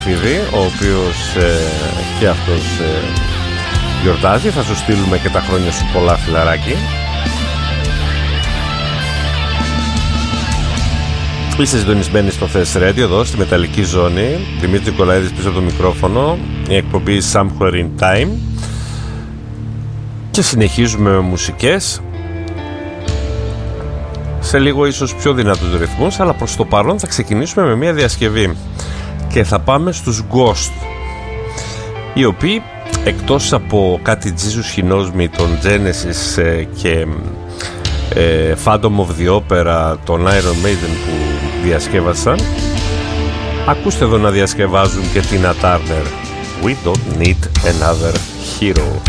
ο οποίος και αυτός γιορτάζει. Θα σου στείλουμε και τα χρόνια σου πολλά, φιλαράκι. Είστε συντονισμένοι στο Thest Radio εδώ στη Μεταλλική Ζώνη. Δημήτρης Νικολαίδης πίσω από το μικρόφωνο. Η εκπομπή Somewhere in Time. Και συνεχίζουμε με μουσικές. Σε λίγο ίσως πιο δυνατούς ρυθμούς, αλλά προς το παρόν θα ξεκινήσουμε με μια διασκευή. Και θα πάμε στους Ghost, οι οποίοι εκτός από κάτι Jesus He Knows Me, τον Genesis και Phantom of the Opera, τον Iron Maiden που διασκεύασαν, ακούστε εδώ να διασκευάζουν και Tina Turner. We don't need another hero.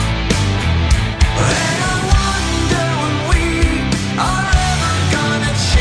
Gonna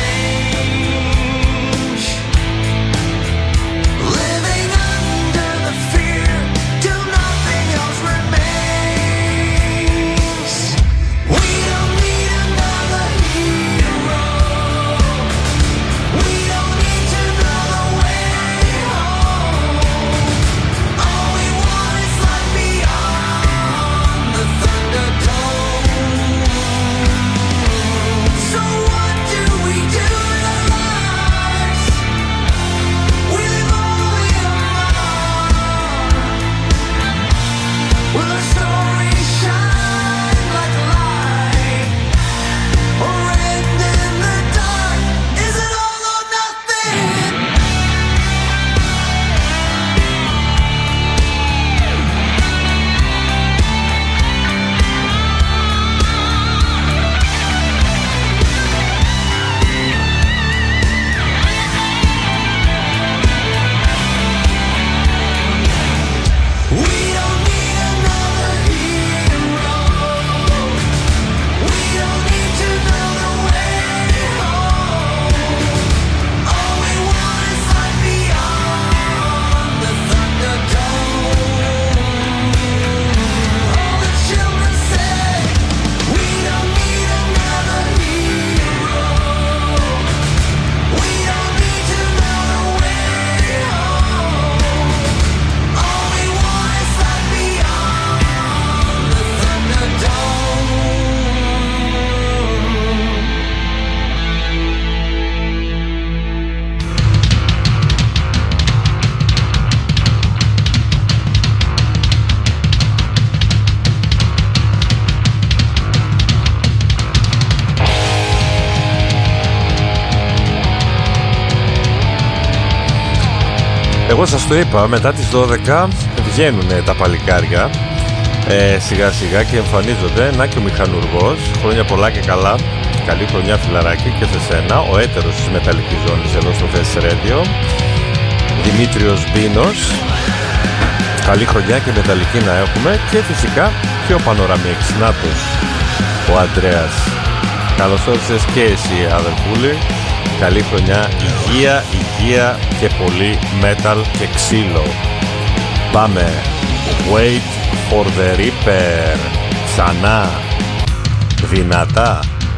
Εγώ σας το είπα, μετά τις 12 βγαίνουν τα παλικάρια σιγά σιγά και εμφανίζονται. Να και ο μηχανουργός, χρόνια πολλά και καλά. Καλή χρονιά φιλαράκι και σε σένα. Ο έτερος της μεταλλικής ζώνης εδώ στο Fest Radio, Δημήτριος Μπίνος. Καλή χρονιά και μεταλλική να έχουμε. Και φυσικά και ο Πανοραμιεξινάτος, ο Αντρέας. Καλώς όρισες και εσύ αδερφούλη. Καλή χρονιά, υγεία και πολύ metal και ξύλο. Πάμε. Wait for the Reaper. Ξανά. Δυνατά.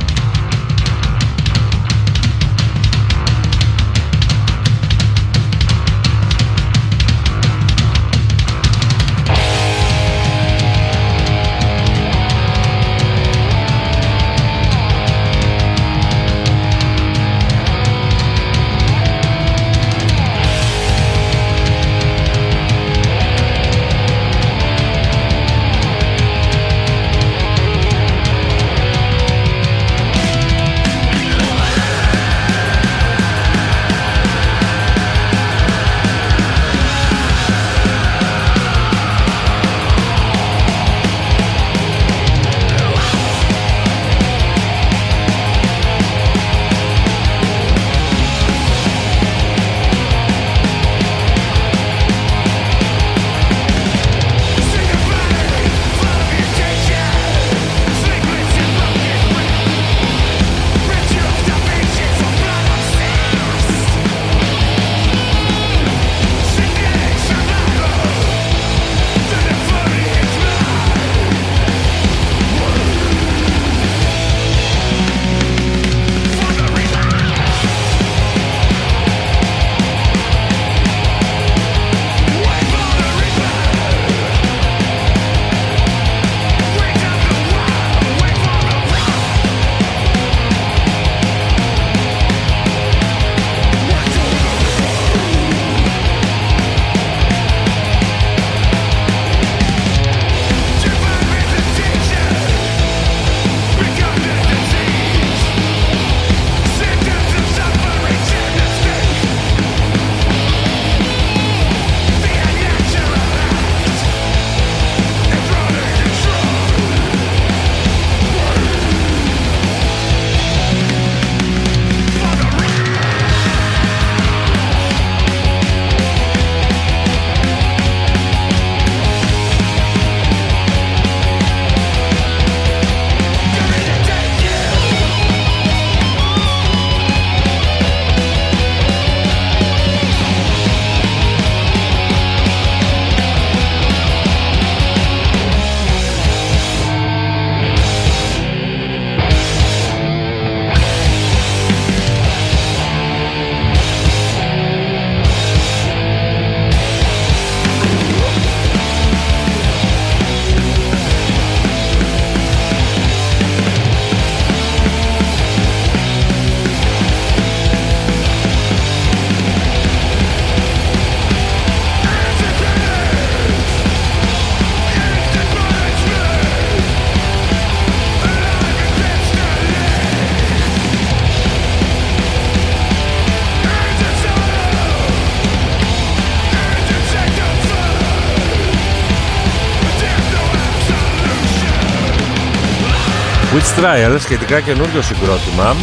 Witch Trial, σχετικά καινούριο συγκρότημα,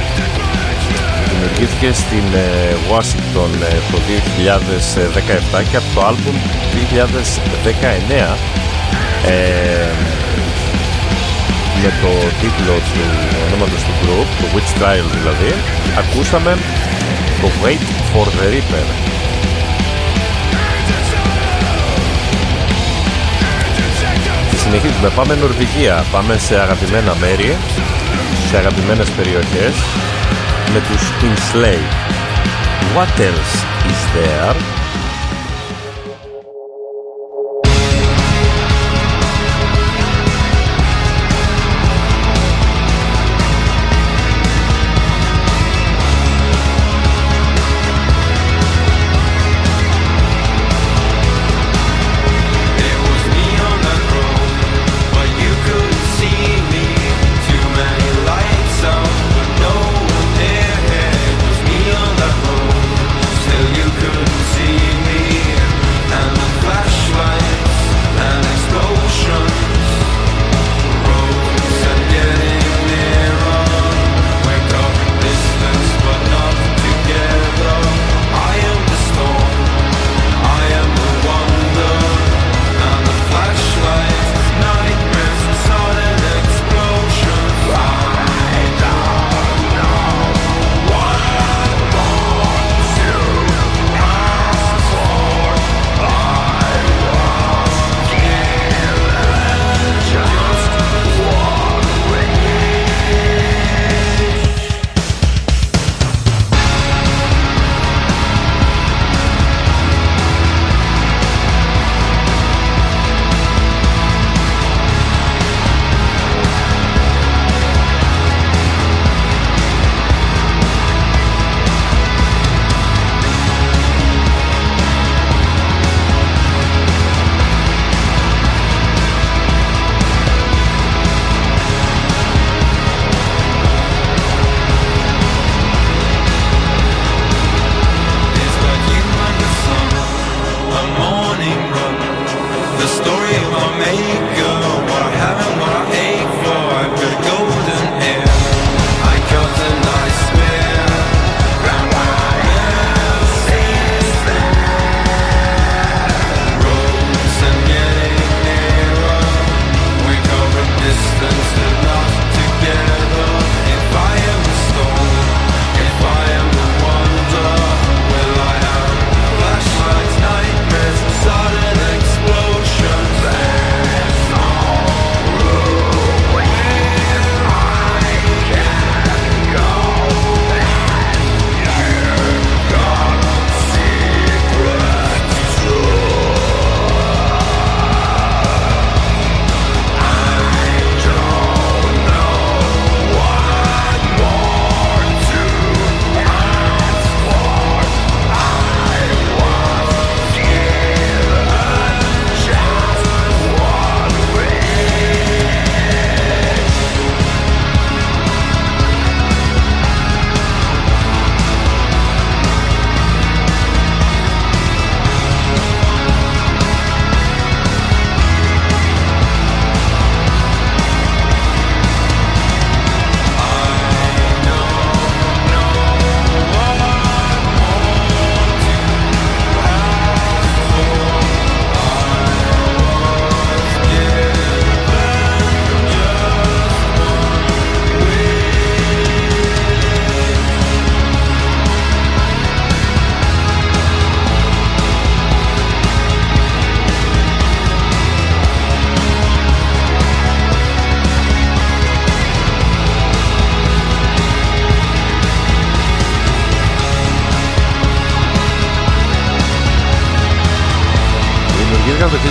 δημιουργήθηκε στην Washington το 2017 και από το άλμπουμ 2019 με το τίτλο του ονόματος του group, το Witch Trial δηλαδή, ακούσαμε το Wait for the Reaper. Συνεχίζουμε, πάμε Νορβηγία, πάμε σε αγαπημένα μέρη, σε αγαπημένες περιοχές με τους Enslaved. What else is there? See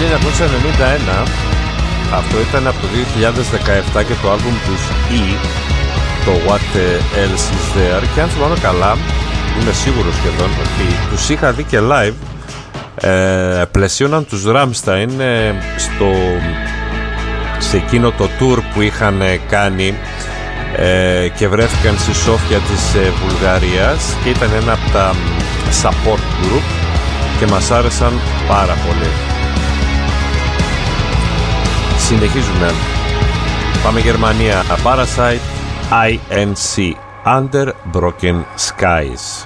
1991. Αυτό ήταν από το 2017 και το άλμπουμ τους E, το What Else Is There, και αν θυμάμαι καλά, είμαι σίγουρος σχεδόν ότι τους είχα δει και live. Πλαισίωναν τους Rammstein σε εκείνο το tour που είχαν κάνει και βρέθηκαν στη Σόφια της Βουλγαρίας και ήταν ένα από τα support group και μας άρεσαν πάρα πολύ. Συνεχίζουμε. Πάμε Γερμανία. Parasite INC, Under Broken Skies.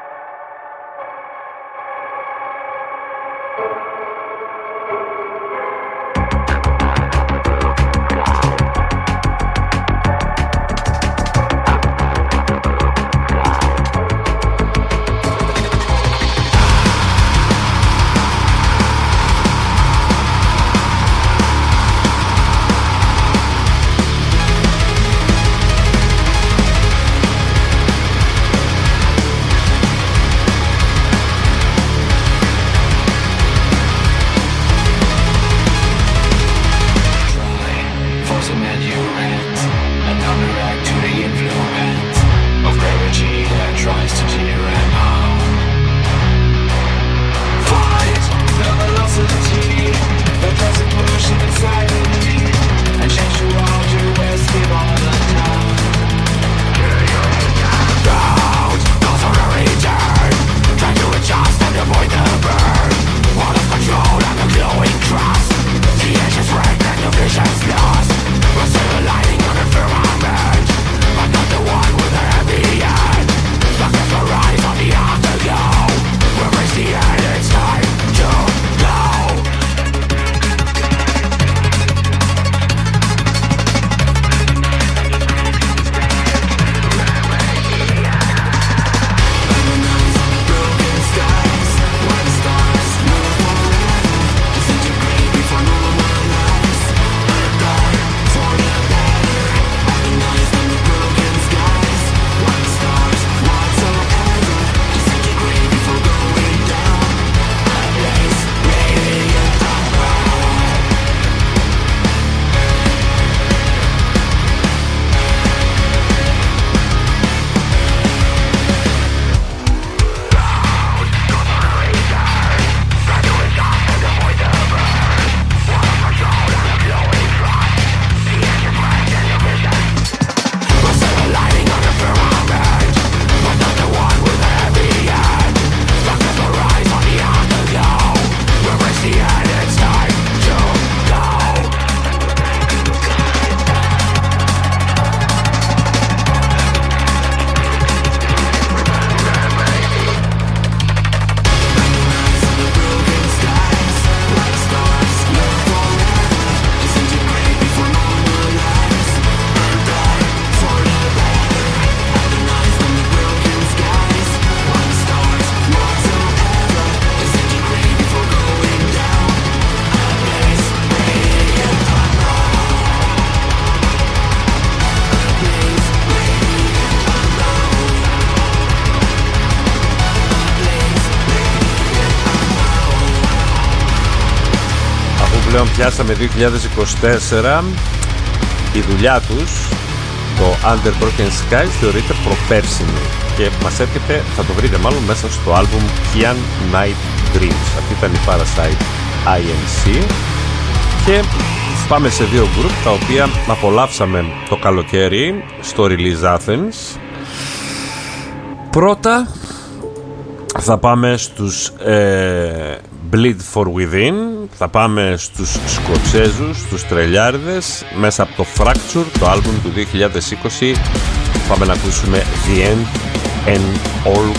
Πλέον πιάσαμε 2024. Η δουλειά τους, το Under Broken Skies, θεωρείται προπέρσινη και μας έρχεται, θα το βρείτε μάλλον μέσα στο άλμπουμ Kian Night Dreams. Αυτή ήταν η Parasite INC και πάμε σε δύο γκρουπ τα οποία απολαύσαμε το καλοκαίρι στο Release Athens. Πρώτα θα πάμε στους Bleed for Within, θα πάμε στους Σκοτσέζους, στους Τρελιάριδες, μέσα από το Fracture, το άλμπουμ του 2020. Πάμε να ακούσουμε The End and All.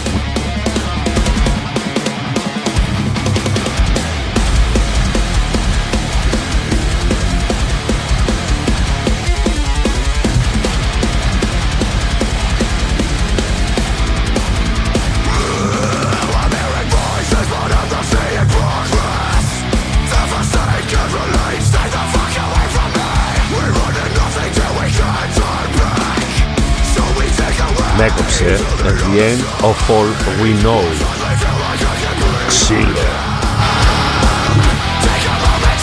Με έκοψε The End of All We Know. Ξύλο.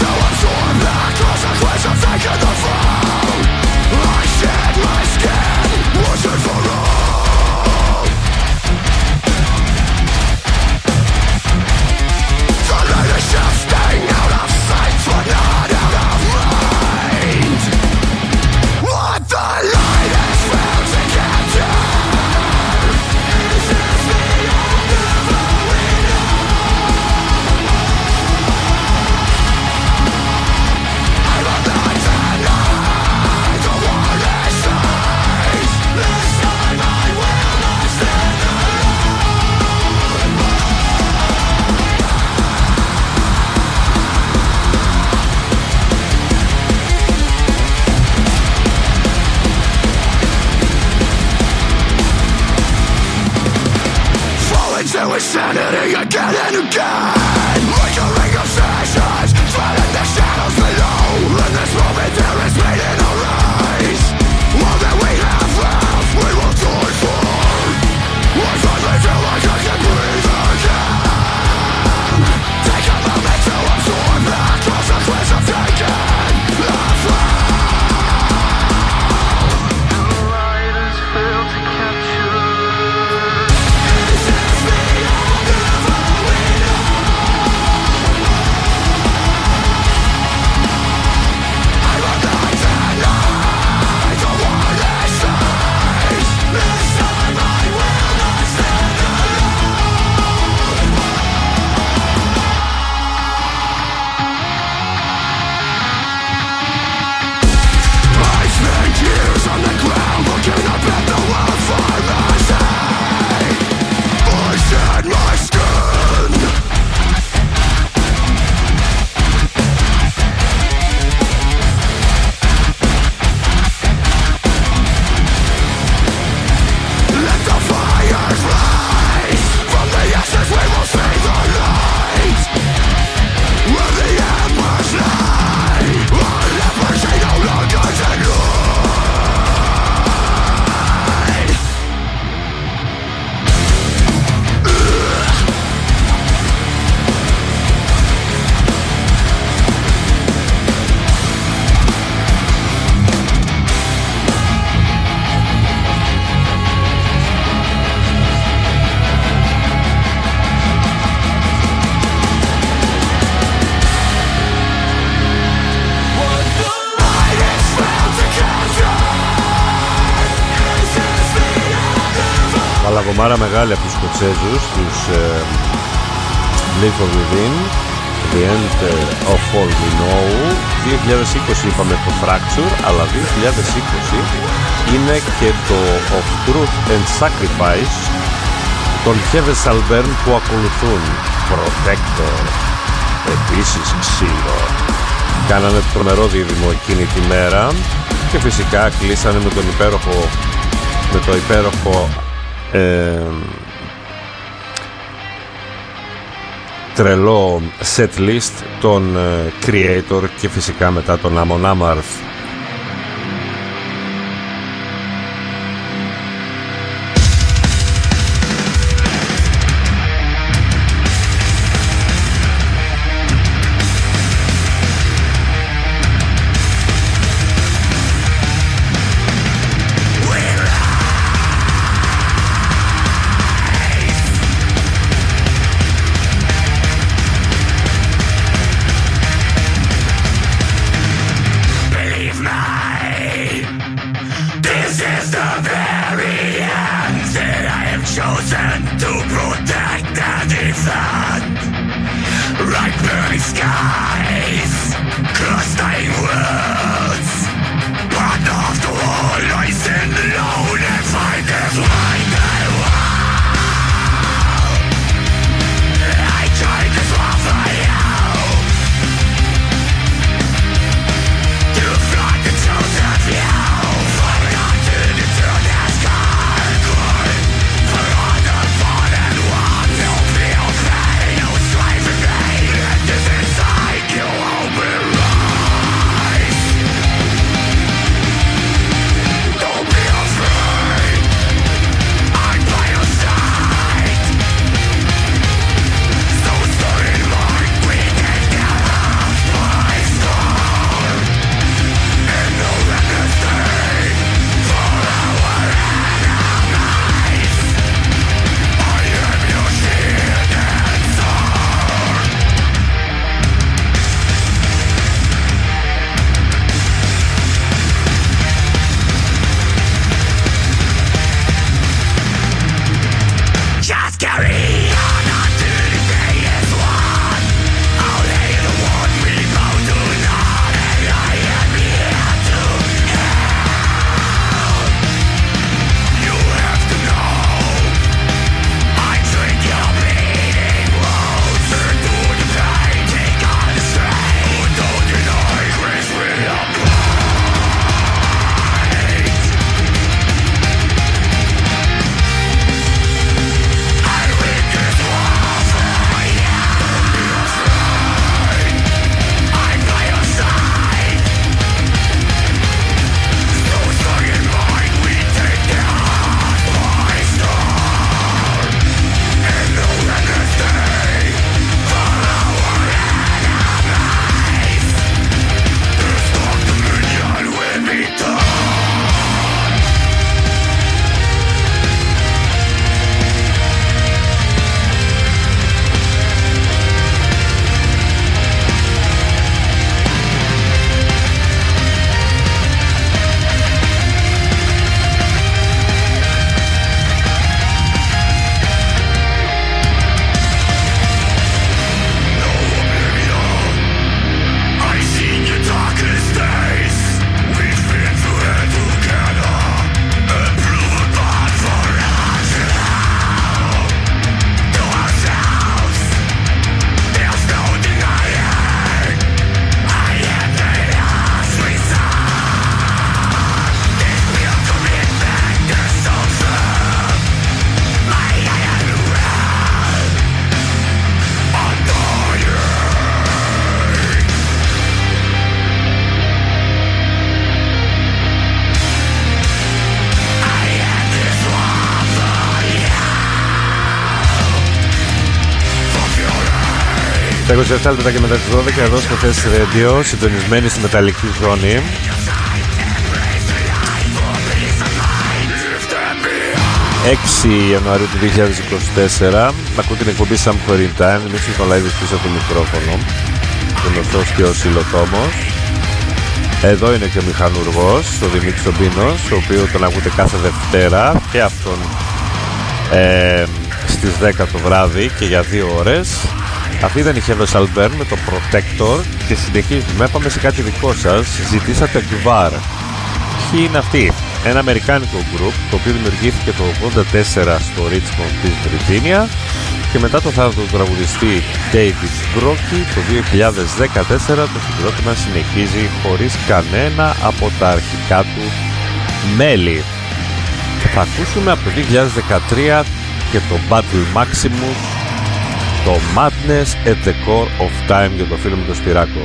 to insanity again and again. Lingering obsessions, spreading the shadows below. In this moment there is meaning arise. All that we have left, we will die for. I finally feel like I can breathe again. Take a moment to absorb the consequence of taking the fall. Παλαβομάρα μεγάλη από τους Σκοτσέζους, τους Live for Within, The End of All We Know. 2020 είπαμε το Fracture, αλλά 2020 είναι και το Of Truth and Sacrifice των Heaven Shall Burn που ακολουθούν. Protector, επίσης Xilo. Κάνανε τρομερό δίδυμο εκείνη τη μέρα και φυσικά κλείσανε με το υπέροχο τρελό set list των Creator και φυσικά μετά τον Amon Amarth. Στα 27 λεπτά και μετά τις 12 εδώ στο Test Radio, συντονισμένοι στη μεταλλική ζώνη. 6 Ιανουαρίου του 2024. Ακούτε την εκπομπή Some Foreign Time. Εμείς ο Νικολαίδης πίσω από το μικρόφωνο, γνωστός και ο Σιλοτόμος. Εδώ είναι και ο μηχανουργός, ο Δημήτρης Ομπίνος, ο οποίος τον ακούτε κάθε Δευτέρα και αυτόν στις 10 το βράδυ και για 2 ώρες. Αυτή ήταν η Heather Salburn με το Protector και συνεχίζουμε. Πάμε σε κάτι δικό σας. Ζητήσατε Gvar. Ποιοι είναι αυτοί? Ένα αμερικάνικο group το οποίο δημιουργήθηκε το 1984 στο Richmond της Βιρτζίνια και μετά το θάνατο του τραγουδιστή David Brockie το 2014 το συγκρότημα συνεχίζει χωρίς κανένα από τα αρχικά του μέλη. Θα ακούσουμε από το 2013 και το Battle Maximus, το Madness at the Core of Time για το φίλο μου το Σπυράκο.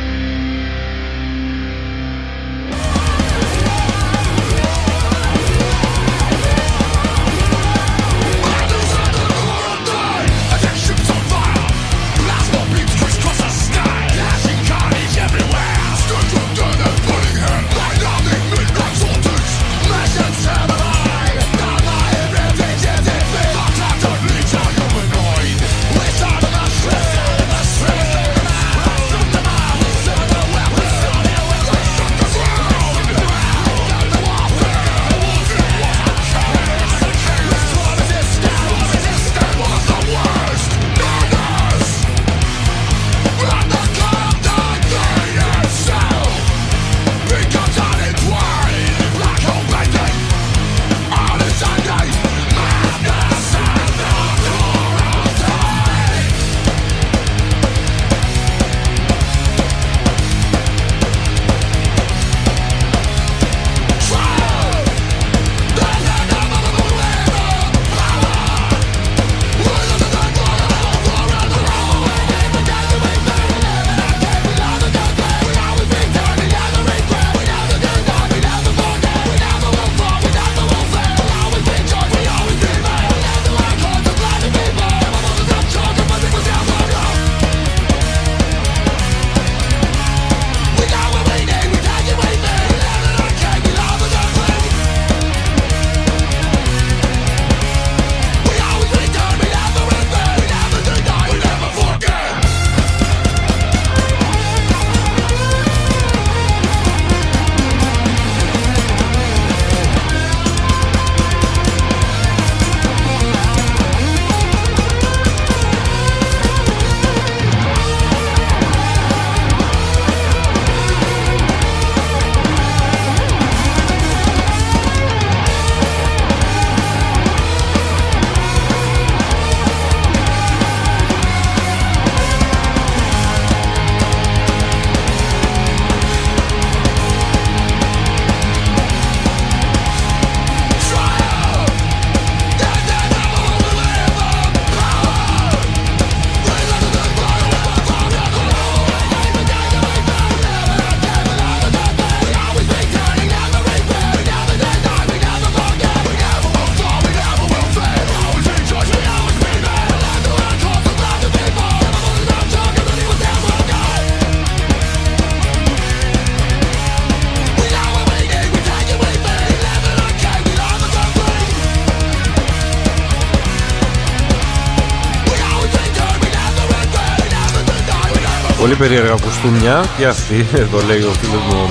Πολύ περίεργα κουστούμια και αυτοί, εδώ λέει ο φίλος μου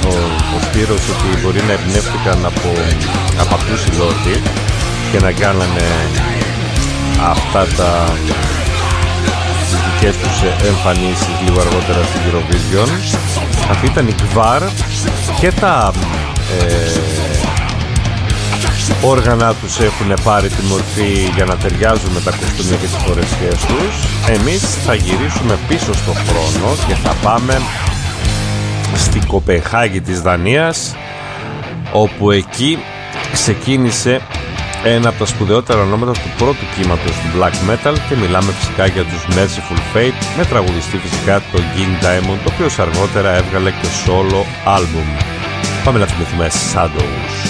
ο Σπύρος, ότι μπορεί να εμπνεύστηκαν από αυτούς οι Λόρδοι και να κάνανε αυτά τις δικές τους εμφανίσεις λίγο αργότερα στην Eurovision. Αυτή ήταν η Gvar και τα όργανα τους έχουν πάρει τη μορφή για να ταιριάζουν με τα κοστούμια και τις φορεσιές τους. Εμείς θα γυρίσουμε πίσω στο χρόνο και θα πάμε στη Κοπεχάγη της Δανίας, όπου εκεί ξεκίνησε ένα από τα σπουδαιότερα ονόματα του πρώτου κύματος του black metal και μιλάμε φυσικά για τους Merciful Fate με τραγουδιστή φυσικά το King Diamond, το οποίο αργότερα έβγαλε και solo album. Πάμε να θυμηθούμε Shadows.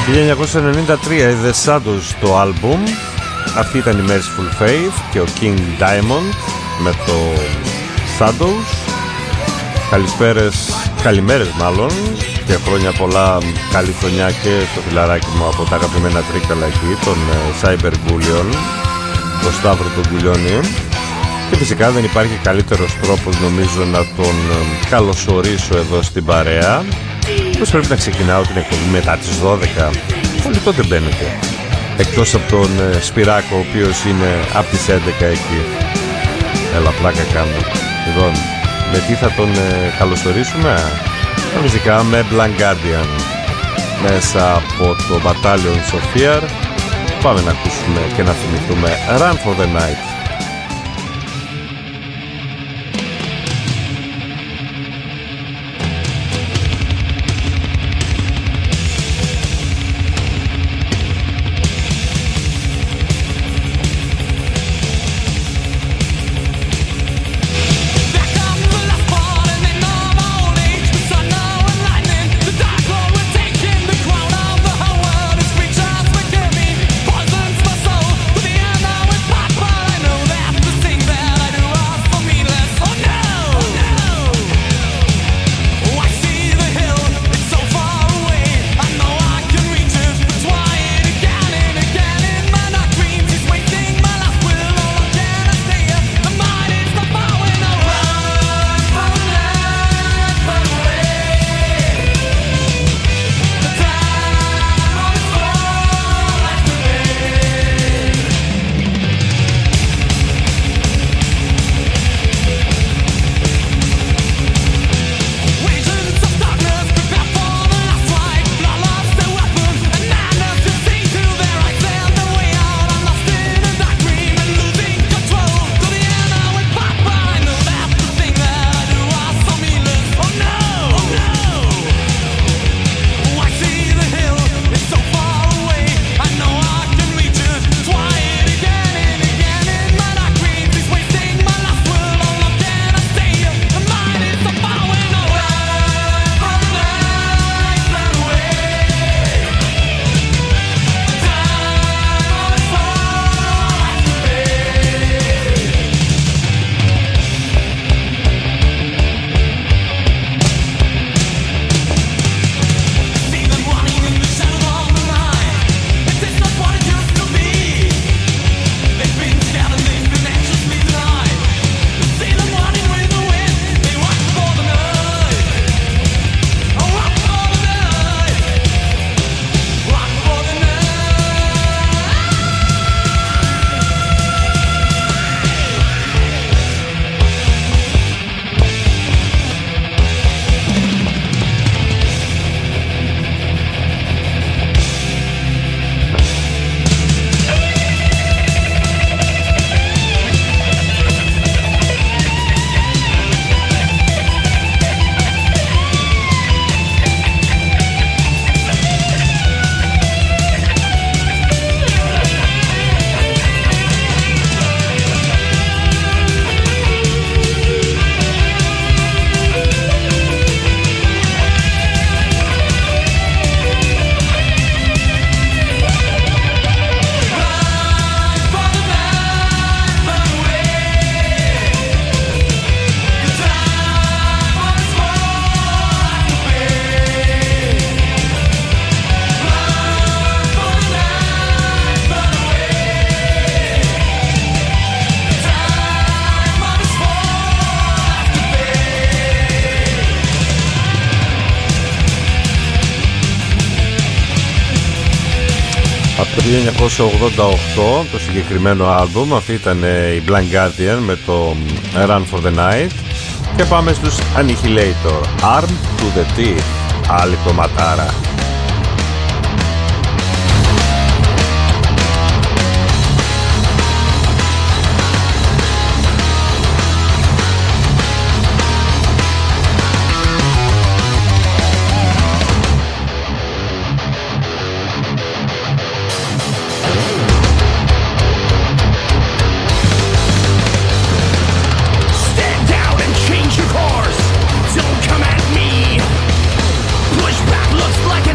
1993 The Shadows το άλμπουμ. Αυτή ήταν η Merciful Faith και ο King Diamond με το Shadows. Καλημέρες μάλλον και χρόνια πολλά. Καλή χρονιά και στο φιλαράκι μου από τα αγαπημένα τρίκαλα εκεί, τον Cyber Γκούλιον, τον Σταύρο τον Γκουλιόνι. Και φυσικά δεν υπάρχει καλύτερος τρόπος νομίζω να τον καλωσορίσω εδώ στην παρέα. Πώς πρέπει να ξεκινάω την εκπομπή μετά τις 12. Όλοι τότε μπαίνετε. Εκτός από τον Σπυράκο, ο οποίος είναι από τις 11 εκεί. Έλα, πλάκα κάνω. Λοιπόν, με τι θα τον καλωσορίσουμε? Φυσικά με Blind Guardian μέσα από το Battalions of Fear. Πάμε να ακούσουμε και να θυμηθούμε Run for the Night. Από το 1988 το συγκεκριμένο άλμπουμ. Αυτή ήταν η Blind Guardian με το Run for the Night. Και πάμε στους Annihilator, Armed to the Teeth, άλλη κομματάρα. Like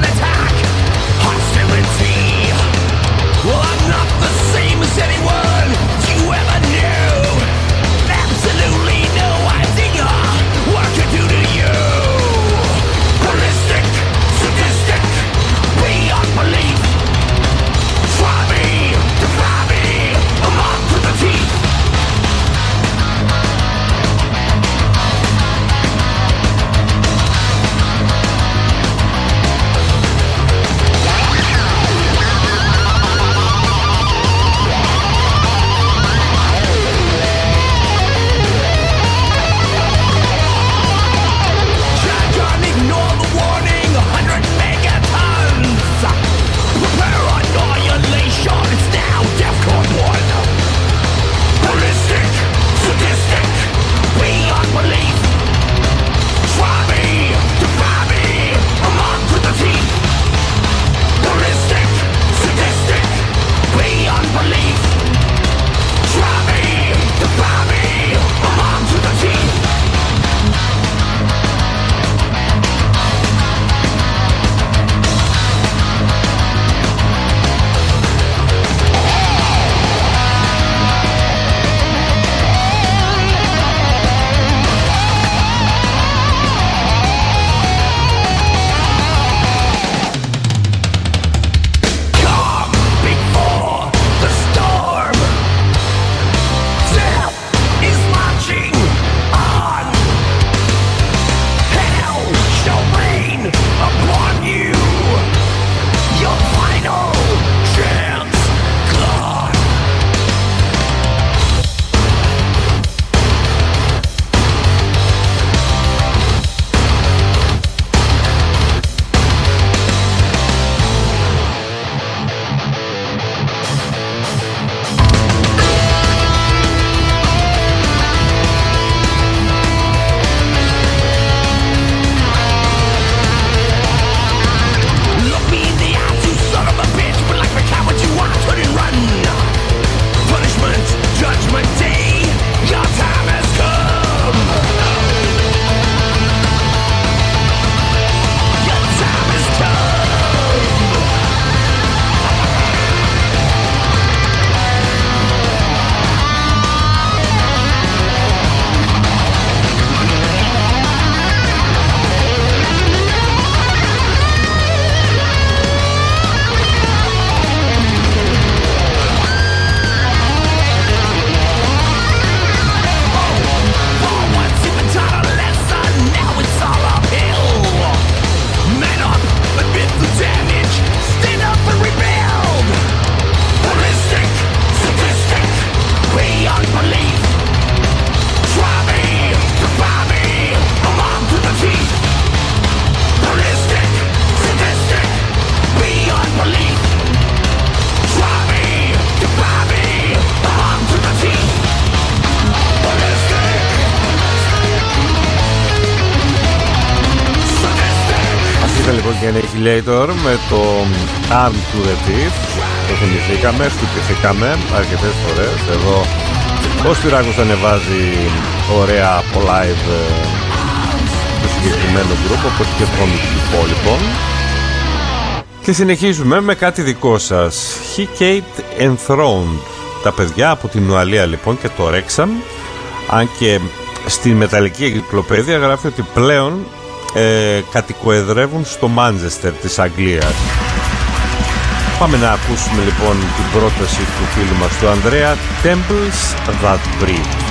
Annihilator με το Arm to the Teeth. Το θυμηθήκαμε, χτυπηθήκαμε αρκετές φορές. Εδώ ο Σπυράκος ανεβάζει ωραία από live το συγκεκριμένο γκρουπ, όπως και των υπόλοιπων. Και συνεχίζουμε με κάτι δικό σας. Hecate Enthroned. Τα παιδιά από την Ουαλία λοιπόν και το Wrexham. Αν και στη μεταλλική εγκυκλοπαίδεια γράφει ότι πλέον κατοικοεδρεύουν στο Μάντσεστερ της Αγγλίας. Πάμε να ακούσουμε λοιπόν την πρόταση του φίλου μας του Ανδρέα, Temples That Breathe.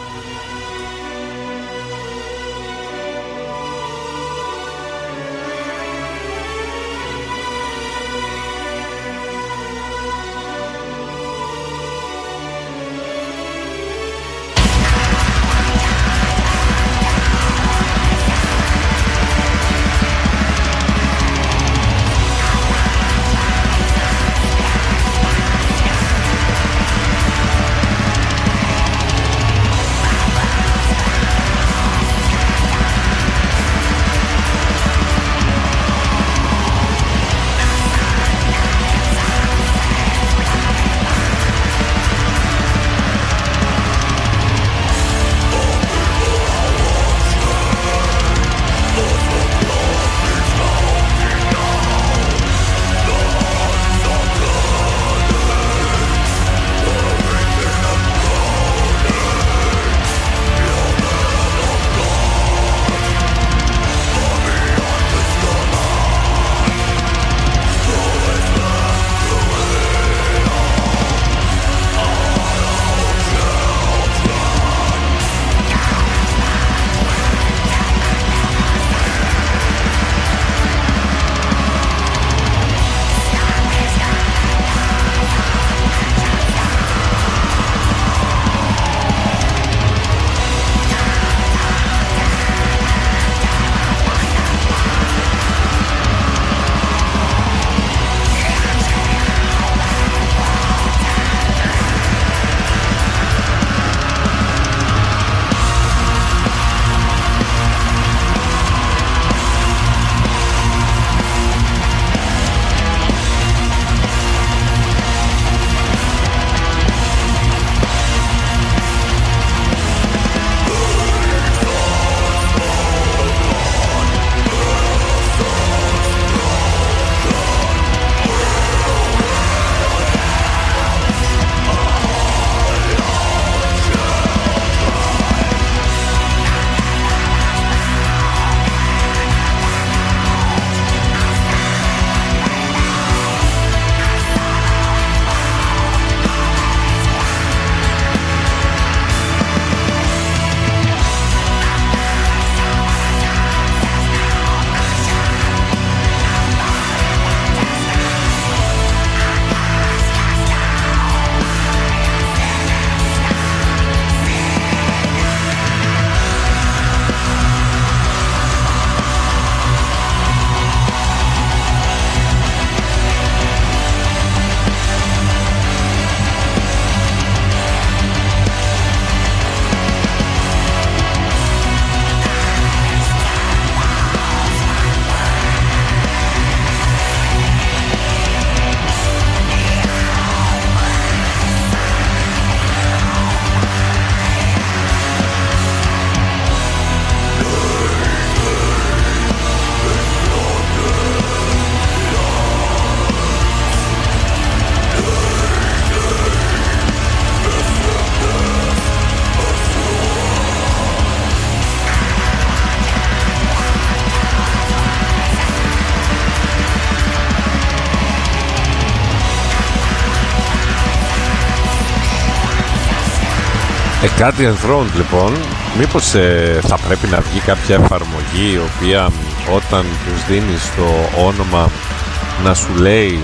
Κάτι Enthroned λοιπόν. Μήπως θα πρέπει να βγει κάποια εφαρμογή η οποία όταν τους δίνεις το όνομα να σου λέει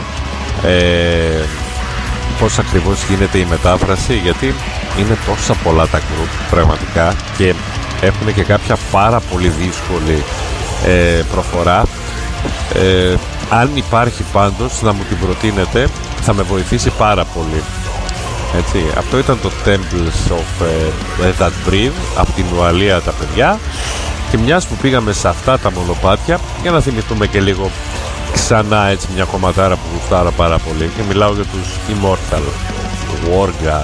πώς ακριβώς γίνεται η μετάφραση, γιατί είναι τόσα πολλά τα group πραγματικά και έχουν και κάποια πάρα πολύ δύσκολη προφορά. Αν υπάρχει πάντως να μου την προτείνετε, θα με βοηθήσει πάρα πολύ. Έτσι, αυτό ήταν το Temples of That Breathe από την Ουαλία τα παιδιά. Και μιας που πήγαμε σε αυτά τα μονοπάτια, για να θυμηθούμε και λίγο ξανά έτσι μια κομματάρα που γουστάρω πάρα πολύ, και μιλάω για τους Immortal, War God.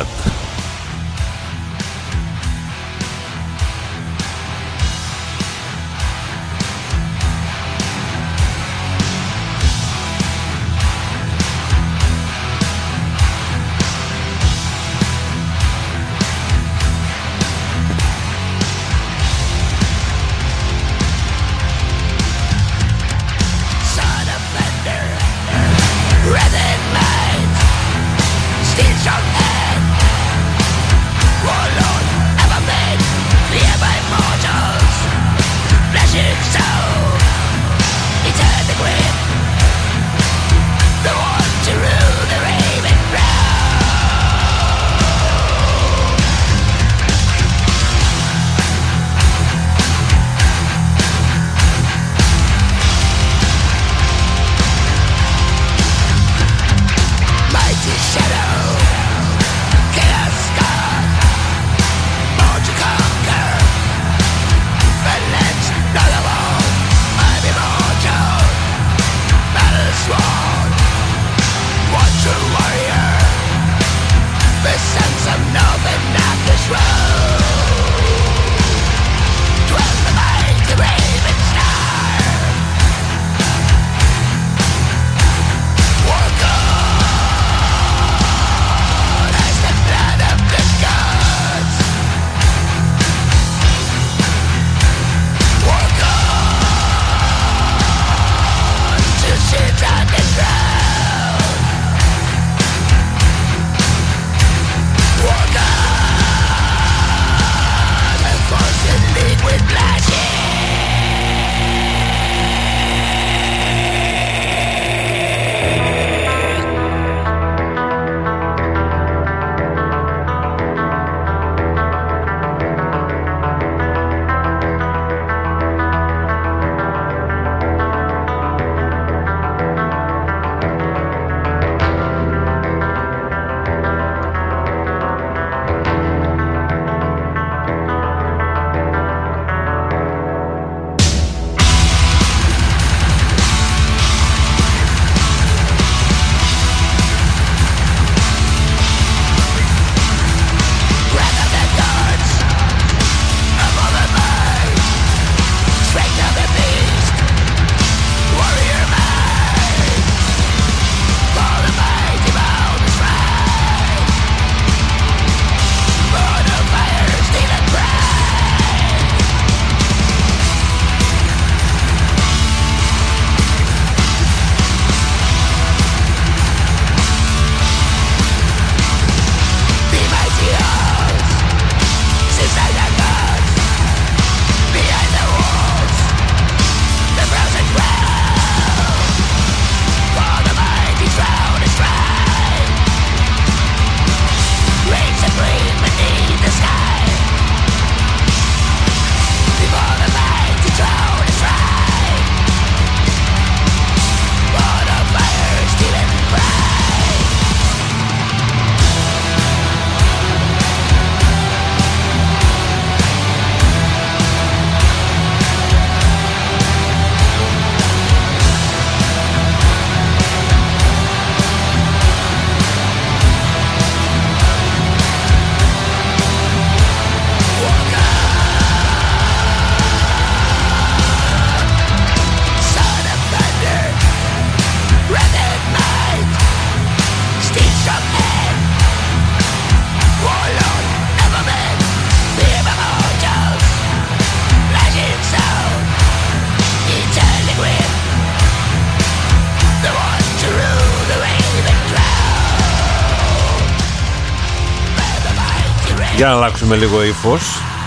Για να αλλάξουμε λίγο ύφος,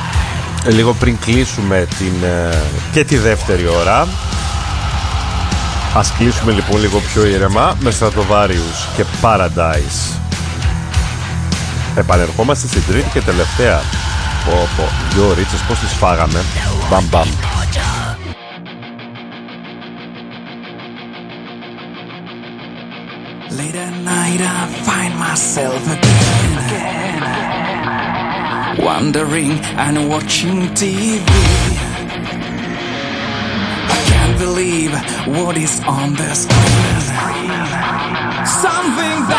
λίγο πριν κλείσουμε και τη δεύτερη ώρα. Ας κλείσουμε λοιπόν λίγο πιο ήρεμα με Stratovarius και Paradise. Επανερχόμαστε στην τρίτη και τελευταία. Δυο ρίτσες πως τις φάγαμε. Μπαμ μπαμ. Late at night I find myself again wandering and watching TV. believe what is on the screen. Something